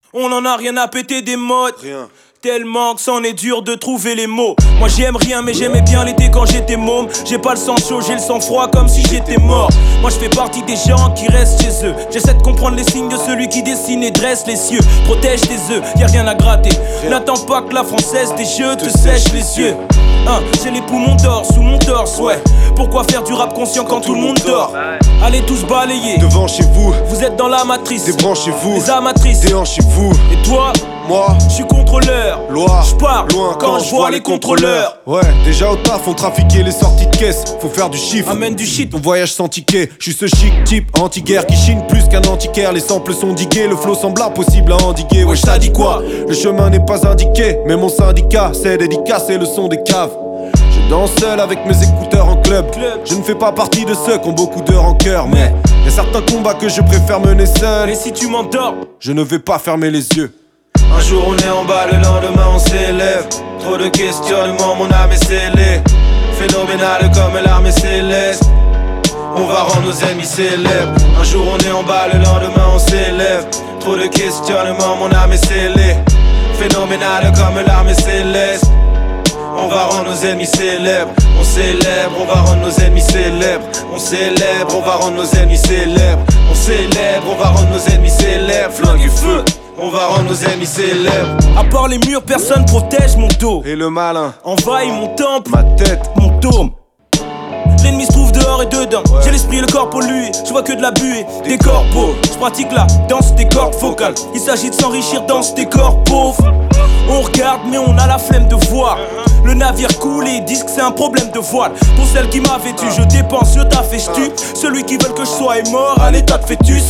On en a rien à péter des modes. Rien. Tellement que c'en est dur de trouver les mots. Moi j'aime rien mais j'aimais bien l'été quand j'étais môme. J'ai pas le sang chaud, j'ai le sang froid comme si j'étais mort. Moi je fais partie des gens qui restent chez eux. J'essaie de comprendre les signes de celui qui dessine et dresse les cieux. Protège tes œufs, y'a rien à gratter. N'attends pas que la française des jeux te sèche les yeux. J'ai les poumons d'or sous mon torse, ouais. Pourquoi faire du rap conscient quand tout le monde dort? Allez tous balayer devant chez vous. Vous êtes dans la matrice. Débranchez-vous. Les amatrices. Déhanchez-vous. Et toi? Moi, je suis contrôleur. Loi, je pars loin quand je vois les contrôleurs. Ouais, déjà au taf, on trafiquait les sorties de caisse. Faut faire du chiffre. Amène du shit. Ton voyage sans ticket. Je suis ce chic type anti-guerre qui chine plus qu'un antiquaire. Les samples sont digués, le flow semble impossible à endiguer. Ouais, ça dit quoi? Le chemin n'est pas indiqué, mais mon syndicat c'est dédicacé le son des caves. Je danse seul avec mes écouteurs en club. Je ne fais pas partie de ceux qui ont beaucoup d'heures en cœur, mais y'a certains combats que je préfère mener seul. Et si tu m'endors, je ne vais pas fermer les yeux. Un jour on est en bas, le lendemain on s'élève. Trop de questionnements, mon âme est scellée. Phénoménale comme l'armée céleste. On va rendre nos ennemis célèbres. Un jour on est en bas, le lendemain on s'élève. Trop de questionnements, mon âme est scellée. Phénoménale comme l'armée céleste. On va rendre nos ennemis célèbres. On célèbre, on va rendre nos ennemis célèbres. On célèbre, on va rendre nos ennemis célèbres. On célèbre, on va rendre nos ennemis célèbres. Flingue et feu, on va rendre nos ennemis célèbres. À part les murs, personne protège mon dos. Et le malin envahit mon temple, ma tête, mon dôme. L'ennemi se trouve dehors et dedans, ouais. J'ai l'esprit et le corps pollué. Je vois que de la buée, des corpos. Je pratique la danse des cordes vocales. Il s'agit de s'enrichir dans ces corps pauvres. On regarde mais on a la flemme de voir. Le navire coule et ils disent que c'est un problème de voile. Pour celle qui m'a vêtu, je dépense, je taffe et je tue. Celui qui veut que je sois est mort à l'état de fœtus.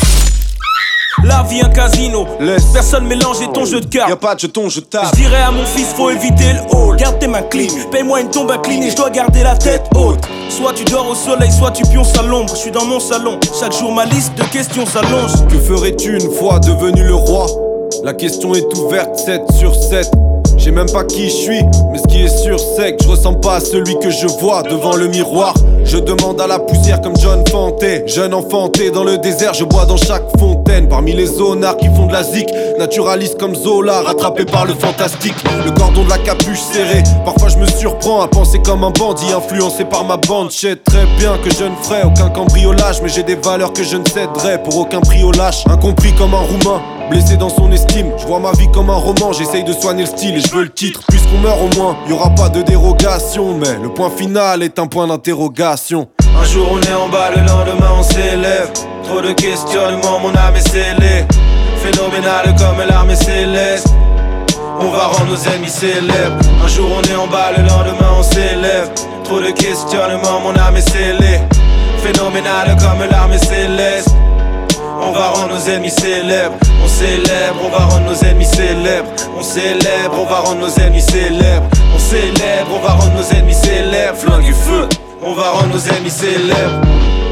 La vie un casino, laisse personne mélanger ton jeu de cartes. Y'a pas de jeton, je tape. Je dirais à mon fils faut éviter le hall. Garde tes mains clean, paye-moi une tombe inclinée. Je dois garder la tête haute. Soit tu dors au soleil, soit tu pionces à l'ombre. Je suis dans mon salon, chaque jour ma liste de questions s'allonge. Que ferais-tu une fois devenu le roi? La question est ouverte 7 sur 7. J'ai même pas qui je suis, mais ce qui est sûr c'est que je ressemble pas à celui que je vois devant le miroir. Je demande à la poussière comme John Fanté. Jeune enfanté dans le désert, je bois dans chaque fontaine. Parmi les zonards qui font de la zik, naturaliste comme Zola, rattrapé par le fantastique. Le cordon de la capuche serré, parfois je me surprends à penser comme un bandit influencé par ma bande. Je sais très bien que je ne ferai aucun cambriolage, mais j'ai des valeurs que je ne céderai pour aucun prix au lâche. Incompris comme un roumain, blessé dans son estime. Je vois ma vie comme un roman, j'essaye de soigner le style et je veux le titre. Puisqu'on meurt au moins, y'aura pas de dérogation, mais le point final est un point d'interrogation. Un jour on est en bas, le lendemain on s'élève. Trop de questionnements, mon âme est scellée. Phénoménale comme l'armée céleste. On va rendre nos ennemis célèbres. Un jour on est en bas, le lendemain on s'élève. Trop de questionnements, mon âme est scellée. Phénoménale comme l'armée céleste. On va rendre nos ennemis célèbres. On célèbre, on va rendre nos ennemis célèbres. On célèbre, on va rendre nos ennemis célèbres. On célèbre, on va rendre nos ennemis célèbres. Flingue et feu, on va rendre nos ennemis célèbres.